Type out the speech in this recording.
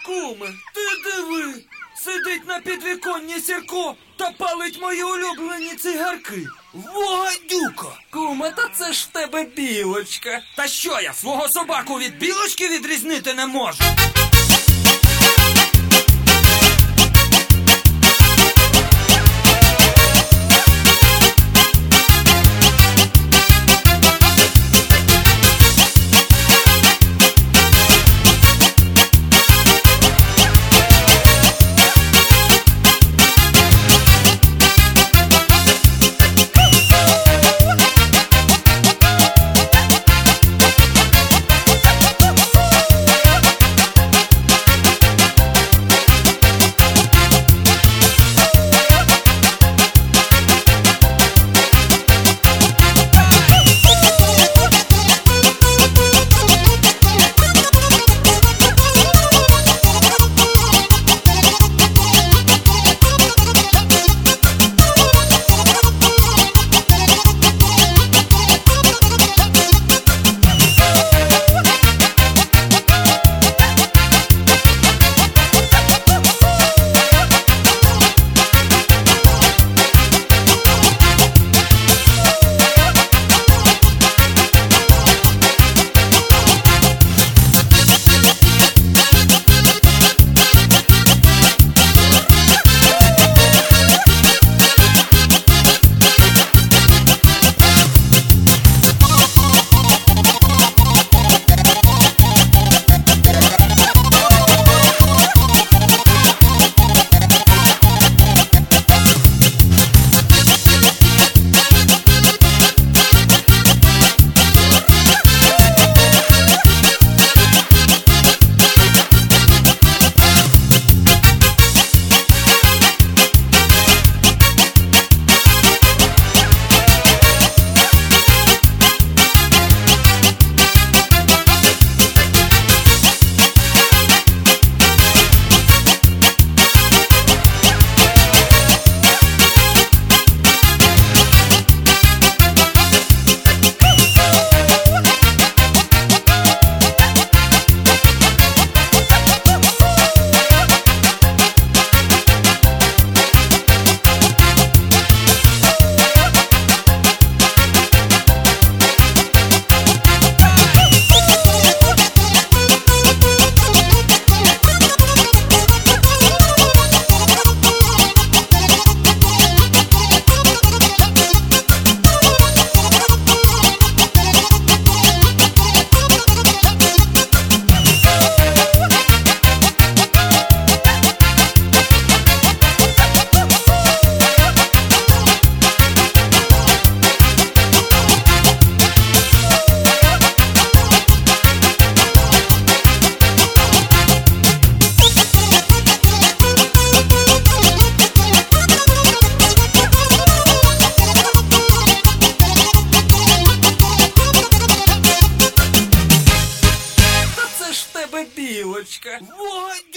Куме, ти диви! Сидить на підвіконні Сірко та палить мої улюблені цигарки. Вогадюка! Куме, та це ж в тебе білочка. Та що я, свого собаку від білочки відрізнити не можу? Та це ж в тебе білочка. Вогадюка!